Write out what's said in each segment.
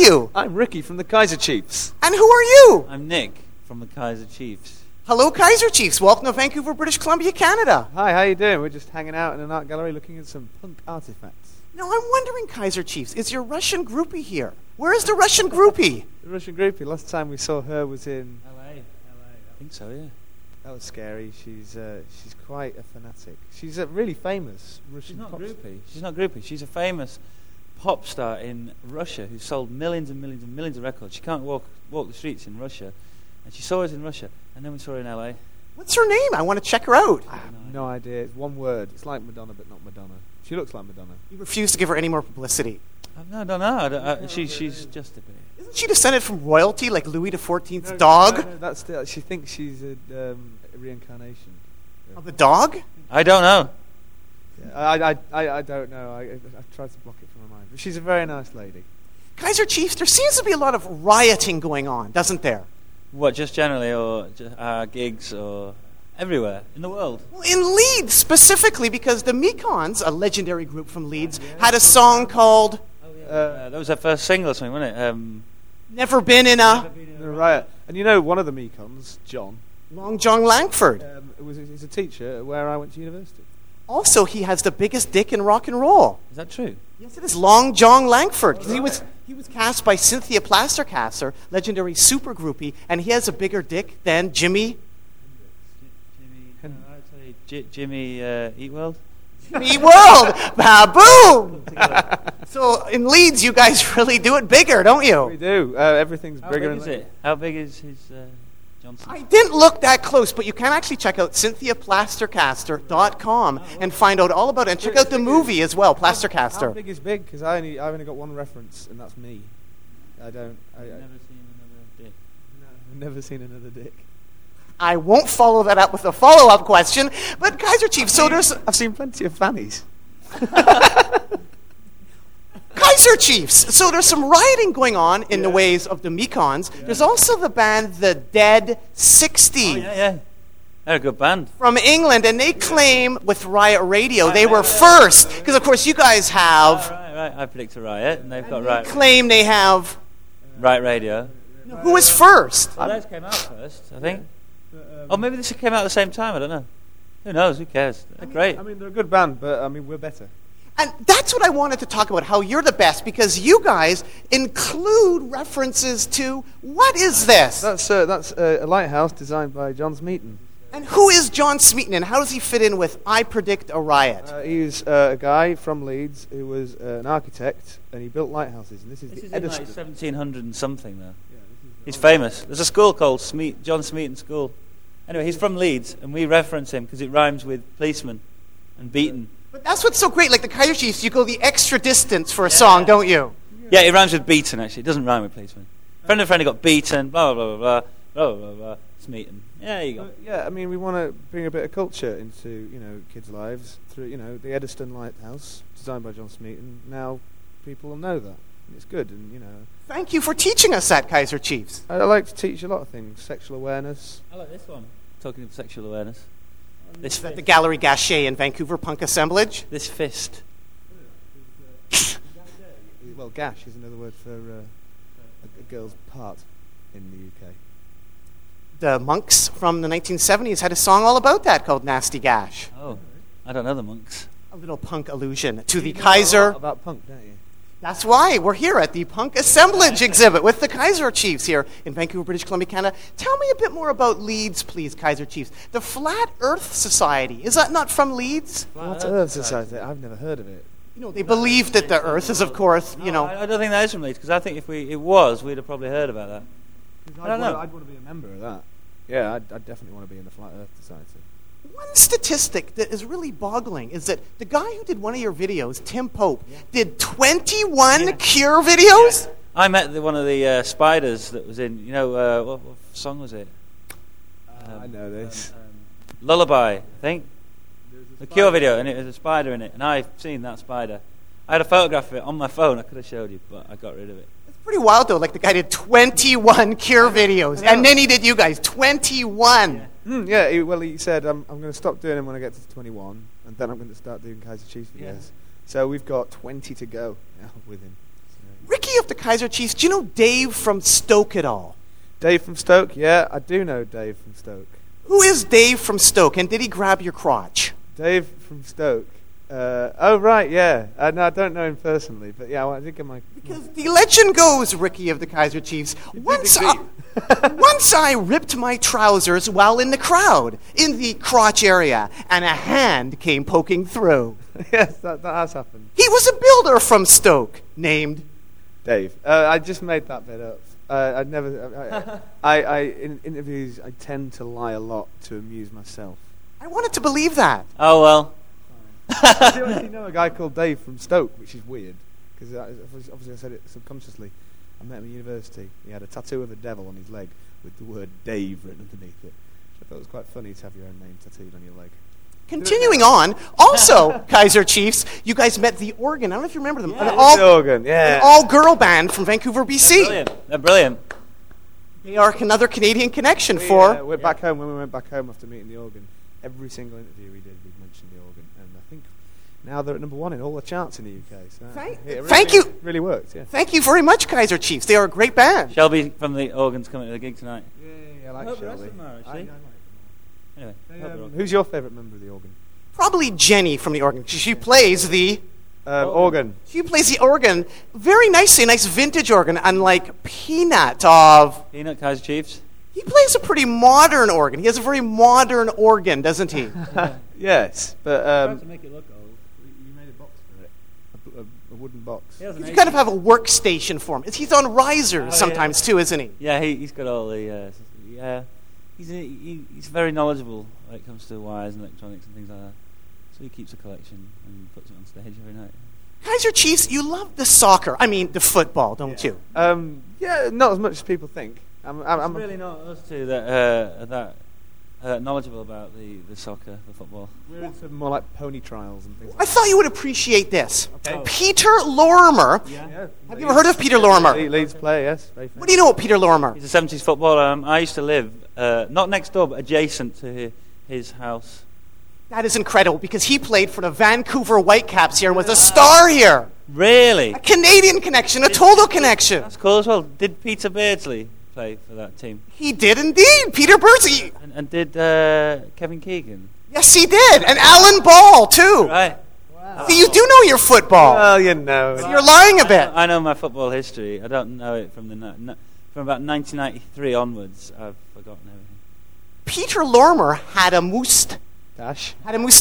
you? I'm Ricky from the Kaiser Chiefs. And who are you? I'm Nick from the Kaiser Chiefs. Hello, Kaiser Chiefs. Welcome to Vancouver, British Columbia, Canada. Hi, how you doing? We're just hanging out in an art gallery looking at some punk artifacts. Now, I'm wondering, Kaiser Chiefs, is your Russian groupie here? Where is the Russian groupie? The Russian groupie, last time we saw her was in... LA. I think so, yeah. That was scary. She's quite a fanatic. She's a really famous Russian She's not pop groupie. She's not groupie. She's a famous pop star in Russia who sold millions and millions and millions of records. She can't walk the streets in Russia. And she saw us in Russia, and then we saw her in LA. What's her name? I want to check her out. I have no idea. It's one word. It's like Madonna, but not Madonna. She looks like Madonna. You refuse to give her any more publicity. I don't know. She's just a bit. Isn't she descended from royalty, like Louis XIV's dog? No, that's she thinks she's a reincarnation. Of the dog? I don't know. Yeah, I don't know. I tried to block it from her mind. But she's a very nice lady. Kaiser Chiefs, there seems to be a lot of rioting going on, doesn't there? What, just generally, or just, gigs, or everywhere in the world? Well, in Leeds specifically, because the Mekons, a legendary group from Leeds, had a song called... that was their first single or something, wasn't it? Never Been in a... Riot. And you know, one of the Mekons, John... Long John Langford. He's a teacher where I went to university. Also, he has the biggest dick in rock and roll. Is that true? Yes, it is. Long John Langford. Because he was cast by Cynthia Plastercaster, legendary super groupie, and he has a bigger dick than Jimmy... Jimmy Eat World? Jimmy Eat World! Baboom! So, in Leeds, you guys really do it bigger, don't you? We do. Everything's How bigger. big is it? How big is his Johnson? I didn't look that close, but you can actually check out CynthiaPlastercaster.com and find out all about it. And check out the movie as well, How Plastercaster. big is big? Because I've only got one reference, and that's me. I've never seen another dick. I've never seen another dick. I won't follow that up with a follow-up question, but Kaiser Chiefs, so there's... I've seen plenty of fannies. Kaiser Chiefs, so there's some rioting going on in the ways of the Mekons. Yeah. There's also the band The Dead 60. Oh, yeah. They're a good band. From England, and they claim with Riot Radio they were first, because of course you guys have... Right. I predict a riot, and they've got they Riot. Claim they have... Riot Radio. Who was first? Well, those came out first, I think. Or maybe this came out at the same time, I don't know. Who knows, who cares? They're great. I mean, they're a good band, but we're better. And that's what I wanted to talk about, how you're the best, because you guys include references to, what is this? That's a lighthouse designed by John Smeaton. And who is John Smeaton, and how does he fit in with I Predict a Riot? He's a guy from Leeds who was an architect, and he built lighthouses. And this is in Edison. like 1700 and something, though. He's famous. There's a school called John Smeaton School. Anyway, he's from Leeds, and we reference him because it rhymes with policeman and beaten. But that's what's so great. Like the Kaiser Chiefs, you go the extra distance for a song, don't you? Yeah, it rhymes with beaten, actually. It doesn't rhyme with policeman. Friend of a friend who got beaten, blah, blah, blah, blah, blah, blah, blah, Smeaton. Yeah, there you go. Yeah, I mean, we want to bring a bit of culture into, kids' lives through, the Edison Lighthouse, designed by John Smeaton. Now people will know that. It's good, and, Thank you for teaching us that, Kaiser Chiefs. I like to teach a lot of things. Sexual awareness. I like this one. Talking of sexual awareness. This is at the Gallery Gachet in Vancouver Punk Assemblage. This fist. Well, gash is another word for a girl's part in the UK. The Monks from the 1970s had a song all about that called Nasty Gash. Oh, I don't know the Monks. A little punk allusion to the Kaiser. About punk, don't you? That's why we're here at the Punk Assemblage exhibit with the Kaiser Chiefs here in Vancouver, British Columbia, Canada. Tell me a bit more about Leeds, please, Kaiser Chiefs. The Flat Earth Society, is that not from Leeds? Flat Earth Society? I've never heard of it. They believe that the Earth is, of course, I don't think that is from Leeds, because I think if it was, we'd have probably heard about that. I don't know. I'd want to be a member of that. Yeah, I'd definitely want to be in the Flat Earth Society. One statistic that is really boggling is that the guy who did one of your videos, Tim Pope, did 21 Cure videos? Yeah. I met one of the spiders that was in, what song was it? I know this. Lullaby, I think. The Cure video, and it was a spider in it, and I've seen that spider. I had a photograph of it on my phone. I could have showed you, but I got rid of it. It's pretty wild, though. Like, the guy did 21 Cure videos, and then he did you guys. 21! Yeah. He said, I'm going to stop doing them when I get to 21, and then I'm going to start doing Kaiser Chiefs videos. Yeah. So we've got 20 to go now with him. Ricky of the Kaiser Chiefs, do you know Dave from Stoke at all? Dave from Stoke? Yeah, I do know Dave from Stoke. Who is Dave from Stoke, and did he grab your crotch? Dave from Stoke. Oh, right, yeah. No, I don't know him personally, but yeah, I did get my... Because the legend goes, Ricky of the Kaiser Chiefs, once I ripped my trousers while in the crowd, in the crotch area, and a hand came poking through. Yes, that has happened. He was a builder from Stoke, named... Dave. I just made that bit up. I'd never... in interviews, I tend to lie a lot to amuse myself. I wanted to believe that. Oh, well. I do actually know a guy called Dave from Stoke, which is weird, because obviously I said it subconsciously. I met him at university. He had a tattoo of a devil on his leg with the word Dave written underneath it. I thought it was quite funny to have your own name tattooed on your leg. Continuing on, also, Kaiser Chiefs, you guys met the Organ. I don't know if you remember them. Yeah, The Organ, yeah. An all-girl band from Vancouver, BC. Brilliant. They're brilliant. They are another Canadian connection We're back home. When we went back home after meeting the Organ, every single interview we did, we mentioned the Organ, and I think now they're at number 1 in all the charts in the UK. So Thank you. Really worked, yeah. Thank you very much, Kaiser Chiefs. They are a great band. Shelby from the Organ's coming to the gig tonight. Yeah, I like hope the rest Shelby. of them are, actually. I like them. Anyway, hope they're all- Who's your favourite member of the Organ? Probably Jenny from the Organ. She plays the Organ. She plays the organ very nicely, a nice vintage organ, unlike Peanut of... Peanut Kaiser Chiefs. He plays a pretty modern organ. He has a very modern organ, doesn't he? Yes, but to make it look old. you made a box for it, a wooden box. He has an You kind of have a workstation for him. He's on risers Oh, sometimes too, isn't he? Yeah, he's got all the. Yeah, he's very knowledgeable when it comes to wires and electronics and things like that. So he keeps a collection and puts it on stage every night. Kaiser Chiefs, you love the soccer. I mean, the football, don't you? Yeah, not as much as people think. I'm really not us two that knowledgeable about the soccer, the football. We're into more like pony trials and things I like thought you would appreciate this. Okay. Peter Lorimer. that. Have you ever heard of Peter Lorimer? Leeds player, yes. Very What do you know about Peter Lorimer? He's a 70s footballer. I used to live not next door, but adjacent to his house. That is incredible because he played for the Vancouver Whitecaps here and was a star here. Really? A Canadian connection, a total connection. That's cool as well. Did Peter Beardsley play for that team? He did indeed. Peter Beardsley. And did Kevin Keegan? Yes, he did. And Alan Ball, too. Right. See, you do know your football. Well, you know. You're lying a bit. I know my football history. I don't know it from from about 1993 onwards. I've forgotten everything. Peter Lorimer had a moustache. Dash.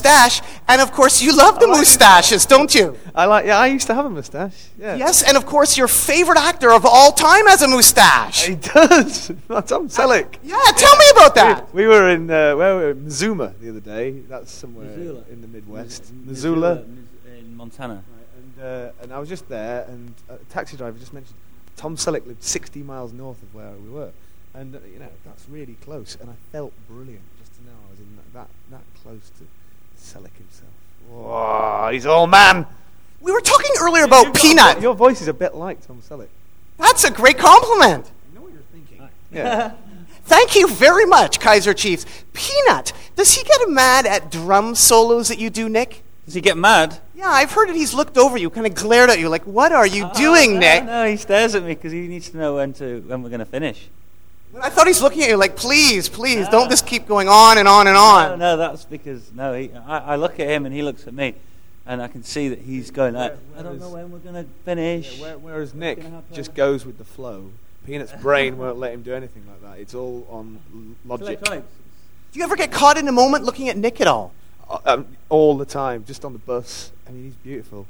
And of course you love the moustaches, don't you? I used to have a moustache. Yeah. Yes, and of course your favorite actor of all time has a moustache. He does. Tom Selleck. Yeah, tell me about that. We were in Missoula the other day. That's somewhere Missoula. in the Midwest. Missoula in Montana. And I was just there, and a taxi driver just mentioned Tom Selleck lived 60 miles north of where we were, and that's really close. And I felt brilliant just to know I was in that close to Selleck himself. Whoa, he's all man. We were talking earlier about Peanut. Your voice is a bit like Tom Selleck. That's a great compliment. I know what you're thinking. Yeah. Thank you very much, Kaiser Chiefs. Peanut, does he get mad at drum solos that you do, Nick? Does he get mad? Yeah, I've heard that he's looked over you, kind of glared at you, like, what are you doing, Nick? No, he stares at me because he needs to know when we're going to finish. I thought he's looking at you like, please, don't just keep going on and on and on. No, that's because I look at him and he looks at me, and I can see that he's going. I don't know when we're going to finish. Yeah, whereas Nick just goes with the flow. Peanut's brain won't let him do anything like that. It's all on logic. Do you ever get caught in a moment looking at Nick at all? All the time, just on the bus. I mean, he's beautiful.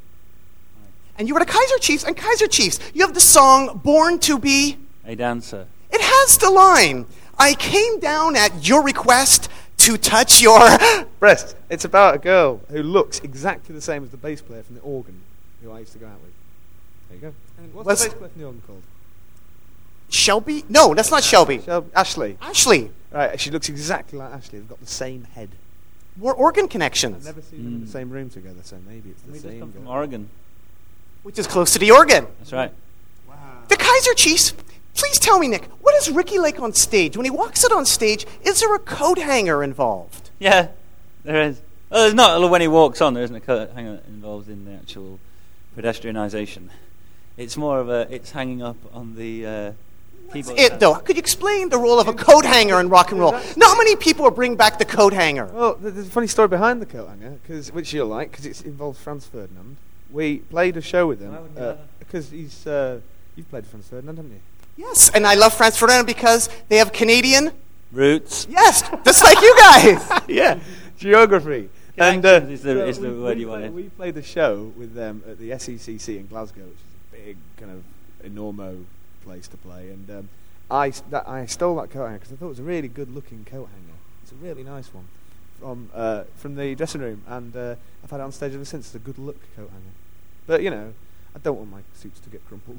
And you were the Kaiser Chiefs, and Kaiser Chiefs, you have the song Born to Be A Dancer. It has the line, I came down at your request to touch your... breast. It's about a girl who looks exactly the same as the bass player from the organ, who I used to go out with. There you go. And what's the bass player from the organ called? Shelby? No, that's not Shelby. Ashley. Ashley. Right, she looks exactly like Ashley. They've got the same head. More organ I've connections, never seen them in the same room together, so maybe it's the We just same come from girl. Oregon. which is close to the organ. That's right. The Kaiser Chiefs, please tell me, Nick, what is Ricky like on stage? When he walks out on stage, is there a coat hanger involved? Yeah, there is. Well, there's not when he walks on. There isn't a coat hanger involved in the actual pedestrianisation. It's more of it's hanging up on the keyboard. It though. Could you explain the role of a coat hanger in rock and roll? Not many people will bring back the coat hanger. Well, there's a funny story behind the coat hanger, which you'll like, because it involves Franz Ferdinand. We played a show with him Why would you because you've played Franz Ferdinand, haven't you? Yes, and I love Franz Ferdinand because they have Canadian. Roots. Yes, just like you guys. Yeah, geography. And Connections is the word you wanted. we played a show with them at the SECC in Glasgow, which is a big kind of enormo place to play. And I stole that coat hanger because I thought it was a really good-looking coat hanger. It's a really nice one from the dressing room, and I've had it on stage ever since. It's a good-look coat hanger. But I don't want my suits to get crumpled.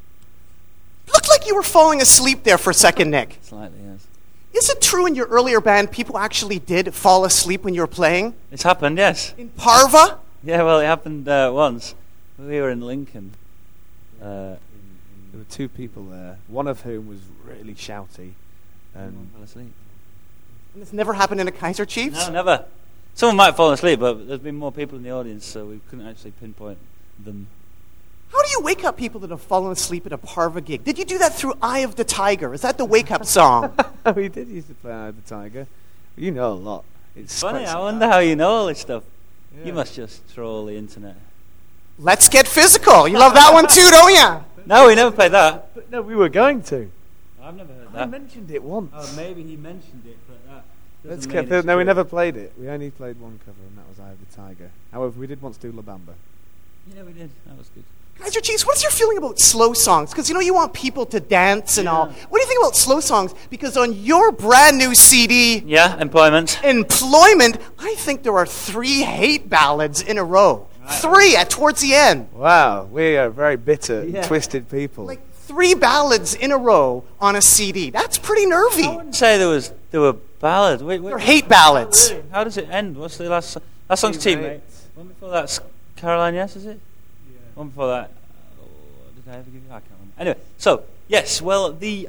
Looked like you were falling asleep there for a second, Nick. Slightly, yes. Is it true in your earlier band people actually did fall asleep when you were playing? It's happened, yes. In Parva? Yeah, well, it happened once. We were in Lincoln. There were two people there, one of whom was really shouty. And fell asleep. And this never happened in a Kaiser Chiefs? No, never. Someone might have fallen asleep, but there's been more people in the audience, so we couldn't actually pinpoint them. How do you wake up people that have fallen asleep at a Parva gig? Did you do that through Eye of the Tiger? Is that the wake-up song? We did used to play Eye of the Tiger. You know a lot. It's Funny, quite I wonder how you know all this stuff. Yeah. You must just troll the internet. Let's Get Physical. You love that one too, don't you? No, we never played that. But no, we were going to. I've never heard I that. mentioned it once. Oh, maybe he mentioned it, but that Let's doesn't get mean it's no, we true. never played it. We only played one cover, and that was Eye of the Tiger. However, we did once do La Bamba. Yeah, we did. That was good. Kaiser Chiefs, what's your feeling about slow songs? Because you want people to dance and all. What do you think about slow songs? Because on your brand new CD, Yeah, employment. Employment, I think there are 3 hate ballads in a row. 3 towards the end. Wow, we are very bitter, Yeah. twisted people. Like 3 ballads in a row on a CD. That's pretty nervy. I wouldn't say there were ballads. Wait. They're hate ballads. Really? How does it end? What's the last song? That song's Teammate. One before that's Caroline, yes, is it? One before that, did I ever give you? I can't remember. Anyway, so yes, well, we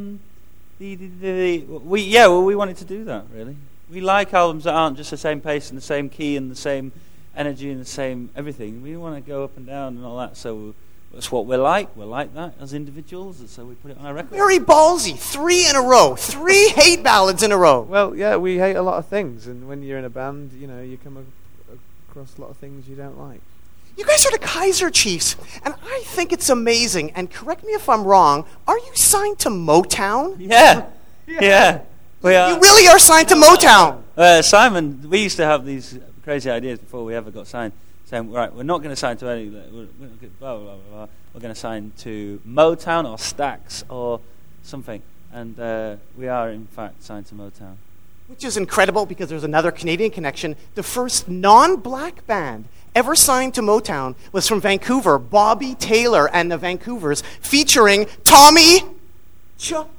wanted to do that. Really, we like albums that aren't just the same pace and the same key and the same energy and the same everything. We want to go up and down and all that. So that's what we're like. We're like that as individuals, and so we put it on our record. Very ballsy. 3 in a row. 3 hate ballads in a row. Well, yeah, we hate a lot of things, and when you're in a band, you come across a lot of things you don't like. You guys are the Kaiser Chiefs, and I think it's amazing. And correct me if I'm wrong. Are you signed to Motown? Yeah. We are. You really are signed to Motown. Simon, we used to have these crazy ideas before we ever got signed, saying, right, we're not going to sign to any, blah, blah, blah, blah. We're going to sign to Motown or Stax or something. And we are, in fact, signed to Motown. Which is incredible because there's another Canadian connection. The first non-black band ever signed to Motown was from Vancouver, Bobby Taylor and the Vancouvers, featuring Tommy Chong.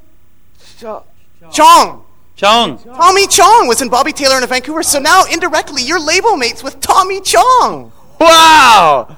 Chong. Tommy Chong was in Bobby Taylor and the Vancouver, so now indirectly you're label mates with Tommy Chong. Wow!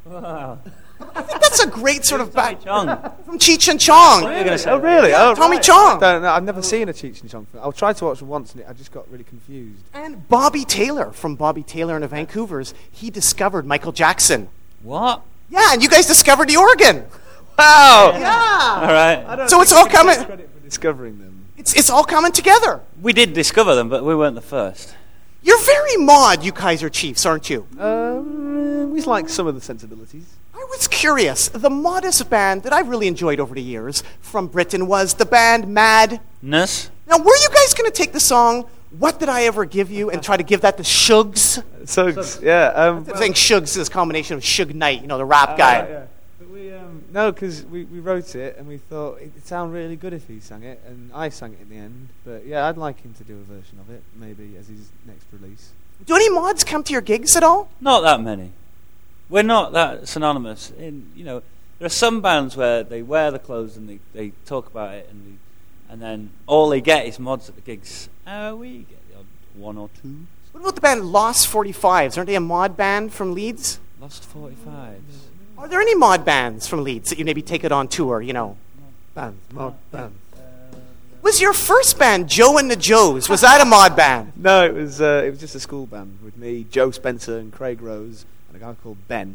I think that's a great sort of back Chong. from Cheech and Chong. What are you going to say? Oh, really? Yeah, Oh, Tommy right. Chong. Don't know. I've never seen a Cheech and Chong film. I tried to watch it once, and I just got really confused. And Bobby Taylor from Bobby Taylor and the Vancouvers, he discovered Michael Jackson. What? Yeah, and you guys discovered the organ. Wow! Yeah. All right. So it's all coming. Credit for discovering them. It's all coming together. We did discover them, but we weren't the first. You're very mod, you Kaiser Chiefs, aren't you? We like some of the sensibilities. I was curious. The modest band that I really enjoyed over the years from Britain was the band Madness. Now, were you guys going to take the song "What Did I Ever Give You" and try to give that to Shugs? So yeah. I think Shugs is a combination of Suge Knight, the rap guy. Yeah. But no, because we wrote it and we thought it'd sound really good if he sang it, and I sang it in the end. But yeah, I'd like him to do a version of it, maybe as his next release. Do any mods come to your gigs at all? Not that many. We're not that synonymous. There are some bands where they wear the clothes and they talk about it, and then all they get is mods at the gigs. We get the odd 1 or 2. What about the band Lost 45s? Aren't they a mod band from Leeds? Lost 45s. Are there any mod bands from Leeds that you maybe take it on tour, Bands, mod bands. Was your first band Joe and the Joes? Was that a mod band? No, it was just a school band with me, Joe Spencer, and Craig Rose, and a guy called Ben.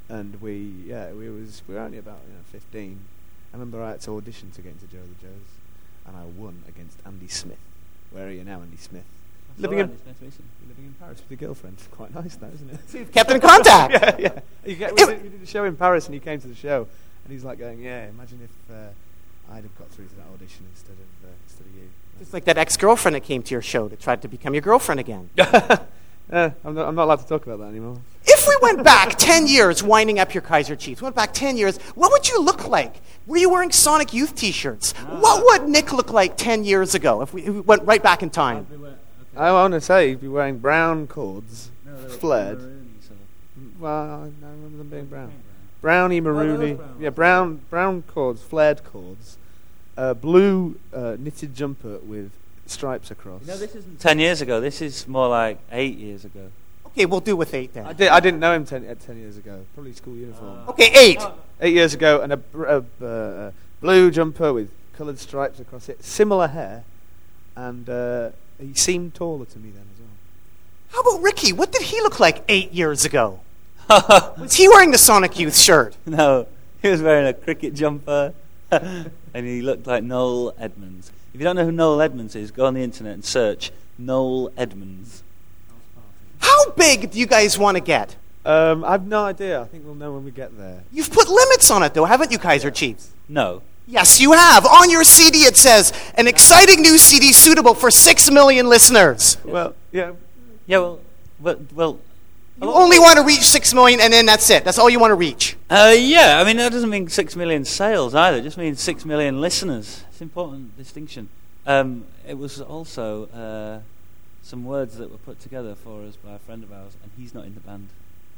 and we were only about 15. I remember I had to audition to get into Joe the Joes, and I won against Andy Smith. Where are you now, Andy Smith? Living in Paris with your girlfriend. Quite nice, that, isn't it? So you've kept in contact. yeah. We did a show in Paris, and he came to the show, and he's like going, "Yeah, imagine if I'd have got through to that audition instead of you." Just like that ex-girlfriend that came to your show that tried to become your girlfriend again. I'm not allowed to talk about that anymore. If we went back 10 years, winding up your Kaiser Chiefs, went back 10 years, what would you look like? Were you wearing Sonic Youth t-shirts? What would Nick look like 10 years ago if we went right back in time? I want to say he'd be wearing brown cords, flared. Well, I remember them being brown. Browny, maroony. Yeah, brown cords, flared cords. Blue knitted jumper with stripes across. This isn't 10 years ago. This is more like 8 years ago. Okay, we'll do with 8 then. I didn't know him 10 years ago. Probably school uniform. Okay, 8. 8 years ago, and a blue jumper with coloured stripes across it. Similar hair, and he seemed taller to me then as well. How about Ricky? What did he look like 8 years ago? Was he wearing the Sonic Youth shirt? No, he was wearing a cricket jumper, and he looked like Noel Edmonds. If you don't know who Noel Edmonds is, go on the internet and search Noel Edmonds. How big do you guys want to get? I've no idea. I think we'll know when we get there. You've put limits on it, though, haven't you, Kaiser Chiefs? No. Yes, you have. On your CD, it says, an exciting new CD suitable for 6 million listeners. Well, yeah. Yeah, well. You only want to reach 6 million, and then that's it. That's all you want to reach. Yeah, I mean, that doesn't mean 6 million sales either. It just means 6 million listeners. It's an important distinction. It was also some words that were put together for us by a friend of ours, and he's not in the band.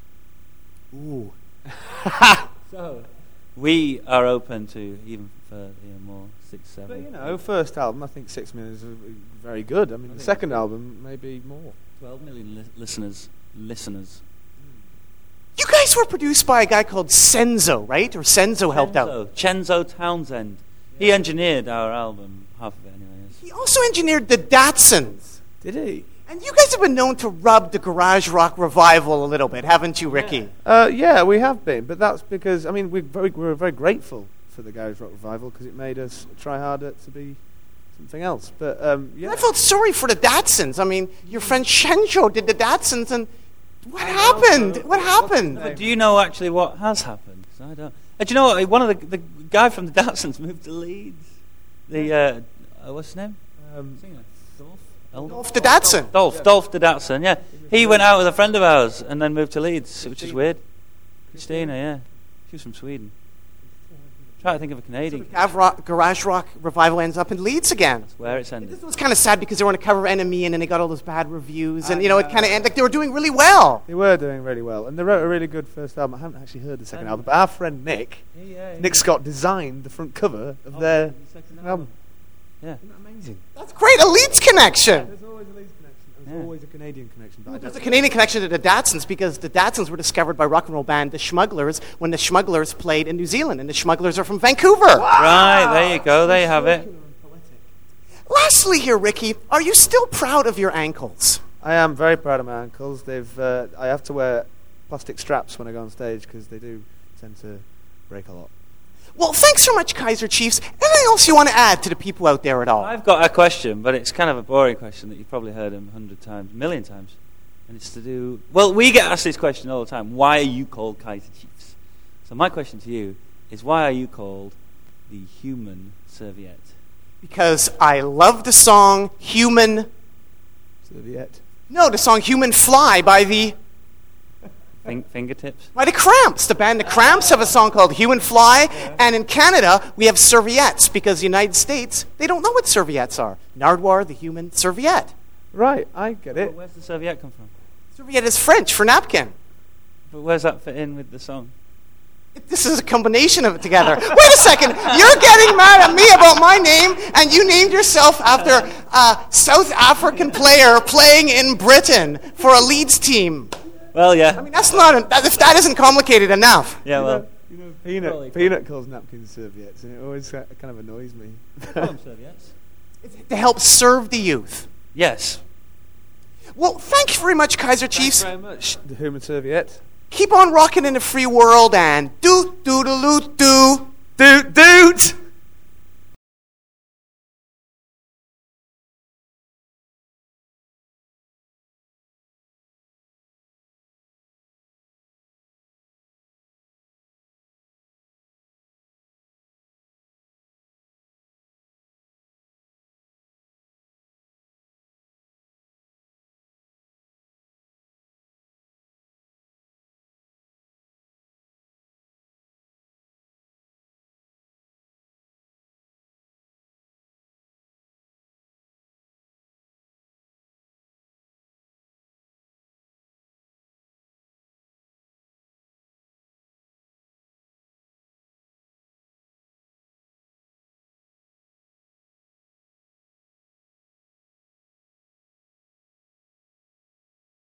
Ooh. So we are open to even for more 6, 7. But first album, I think 6 million is very good. I mean, the second album maybe more. 12 million listeners. You guys were produced by a guy called Senzo, right? Or Senzo helped out. Chenzo Townsend. He engineered our album, half of it anyway. He also engineered the Datsuns. Did he? And you guys have been known to rub the garage rock revival a little bit, haven't you, Ricky? Yeah, we have been. But that's because, I mean, we're very grateful for the garage rock revival because it made us try harder to be something else. But, yeah. I felt sorry for the Datsuns. I mean, your friend Shenjo did the Datsuns, and what happened? What happened? But do you know actually what has happened? 'Cause I don't. Do you know what? One of the guy from the Datsuns moved to Leeds. The what's his name? Singer. Dolph the Datsun. Dolph the Datsun. Yeah, he went out with a friend of ours and then moved to Leeds, which is weird. Christina, yeah, she was from Sweden. Try to think of a Canadian. Garage rock revival ends up in Leeds again. That's where it's ended. It was kind of sad because they were on a cover of Enemy, and then they got all those bad reviews, and it kind of ended like they were doing really well. They were doing really well, and they wrote a really good first album. I haven't actually heard the second album, but our friend Nick Scott designed the front cover of their second album. Yeah, isn't that amazing? That's great, a Leeds connection. There's always a Leeds connection. There's always a Canadian connection. But there's a Canadian connection to the Datsuns because the Datsuns were discovered by rock and roll band The Smugglers when The Smugglers played in New Zealand, and The Smugglers are from Vancouver. Right, there you go. There you have it. Lastly here, Ricky, are you still proud of your ankles? I am very proud of my ankles. I have to wear plastic straps when I go on stage because they do tend to break a lot. Well, thanks so much, Kaiser Chiefs. Anything else you want to add to the people out there at all? I've got a question, but it's kind of a boring question that you've probably heard 100 times, a million times. And it's to do... Well, we get asked this question all the time. Why are you called Kaiser Chiefs? So my question to you is, why are you called the Human Serviette? Because I love the song Human... Serviette? No, the song Human Fly by the... Fingertips? By the Cramps. The band The Cramps have a song called Human Fly, and in Canada we have serviettes because the United States, they don't know what serviettes are. Nardwuar, the human serviette. Right, I get it. Where's the serviette come from? Serviette is French for napkin. But where's that fit in with the song? This is a combination of it together. Wait a second, you're getting mad at me about my name, and you named yourself after a South African player playing in Britain for a Leeds team. Well, yeah. I mean, that's not if that isn't complicated enough. Yeah, well. Peanut calls napkins serviettes, and it always kind of annoys me. Call them serviettes. To help serve the youth. Yes. Well, thank you very much, Kaiser Chiefs. Thanks very much, the Human Serviette. Keep on rocking in the free world and doot doodaloo doo. Doot doot!